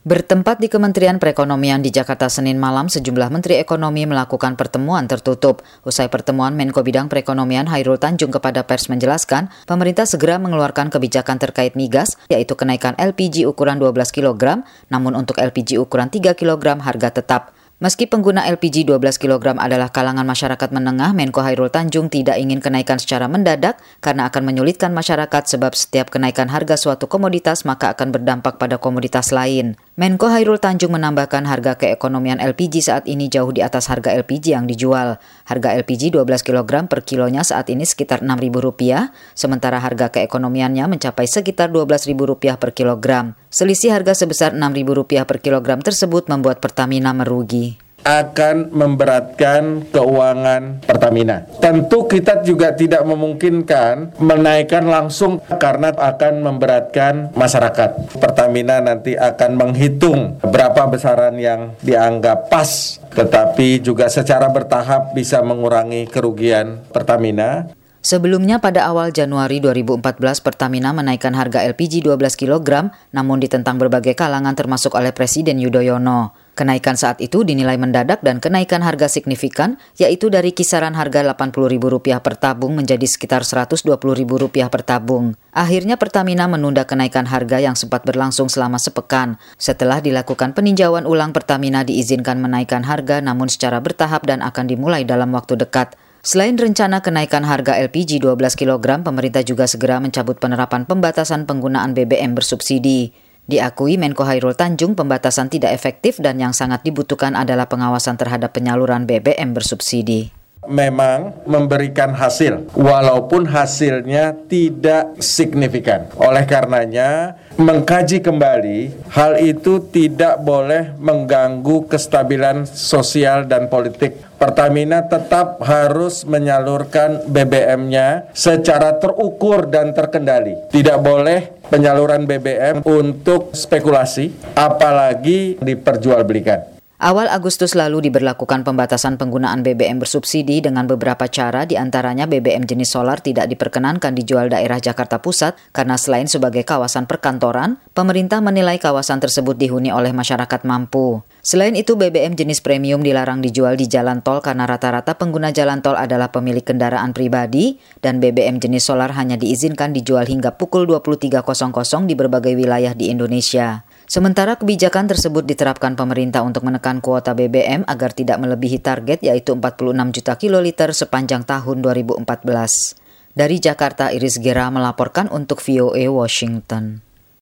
Bertempat di Kementerian Perekonomian di Jakarta Senin malam, sejumlah Menteri Ekonomi melakukan pertemuan tertutup. Usai pertemuan, Menko Bidang Perekonomian Chairul Tanjung kepada pers menjelaskan, pemerintah segera mengeluarkan kebijakan terkait migas, yaitu kenaikan LPG ukuran 12 kg, namun untuk LPG ukuran 3 kg harga tetap. Meski pengguna LPG 12 kg adalah kalangan masyarakat menengah, Menko Chairul Tanjung tidak ingin kenaikan secara mendadak karena akan menyulitkan masyarakat sebab setiap kenaikan harga suatu komoditas maka akan berdampak pada komoditas lain. Menko Chairul Tanjung menambahkan harga keekonomian LPG saat ini jauh di atas harga LPG yang dijual. Harga LPG 12 kg per kilonya saat ini sekitar Rp6.000, sementara harga keekonomiannya mencapai sekitar Rp12.000 per kilogram. Selisih harga sebesar Rp6.000 per kilogram tersebut membuat Pertamina merugi. Akan memberatkan keuangan Pertamina. Tentu kita juga tidak memungkinkan menaikkan langsung karena akan memberatkan masyarakat. Pertamina nanti akan menghitung berapa besaran yang dianggap pas, tetapi juga secara bertahap bisa mengurangi kerugian Pertamina. Sebelumnya pada awal Januari 2014, Pertamina menaikkan harga LPG 12 kg, namun ditentang berbagai kalangan termasuk oleh Presiden Yudhoyono. Kenaikan saat itu dinilai mendadak dan kenaikan harga signifikan, yaitu dari kisaran harga Rp80.000 per tabung menjadi sekitar Rp120.000 per tabung. Akhirnya Pertamina menunda kenaikan harga yang sempat berlangsung selama sepekan. Setelah dilakukan peninjauan ulang, Pertamina diizinkan menaikkan harga namun secara bertahap dan akan dimulai dalam waktu dekat. Selain rencana kenaikan harga LPG 12 kg, pemerintah juga segera mencabut penerapan pembatasan penggunaan BBM bersubsidi. Diakui Menko Chairul Tanjung, pembatasan tidak efektif dan yang sangat dibutuhkan adalah pengawasan terhadap penyaluran BBM bersubsidi. Memang memberikan hasil, walaupun hasilnya tidak signifikan. Oleh karenanya, mengkaji kembali, hal itu tidak boleh mengganggu kestabilan sosial dan politik. Pertamina tetap harus menyalurkan BBM-nya secara terukur dan terkendali. Tidak boleh penyaluran BBM untuk spekulasi, apalagi diperjualbelikan. Awal Agustus lalu diberlakukan pembatasan penggunaan BBM bersubsidi dengan beberapa cara, diantaranya BBM jenis solar tidak diperkenankan dijual daerah Jakarta Pusat karena selain sebagai kawasan perkantoran, pemerintah menilai kawasan tersebut dihuni oleh masyarakat mampu. Selain itu, BBM jenis premium dilarang dijual di jalan tol karena rata-rata pengguna jalan tol adalah pemilik kendaraan pribadi dan BBM jenis solar hanya diizinkan dijual hingga pukul 23.00 di berbagai wilayah di Indonesia. Sementara kebijakan tersebut diterapkan pemerintah untuk menekan kuota BBM agar tidak melebihi target yaitu 46 juta kiloliter sepanjang tahun 2014. Dari Jakarta, Iris Gera melaporkan untuk VOA Washington.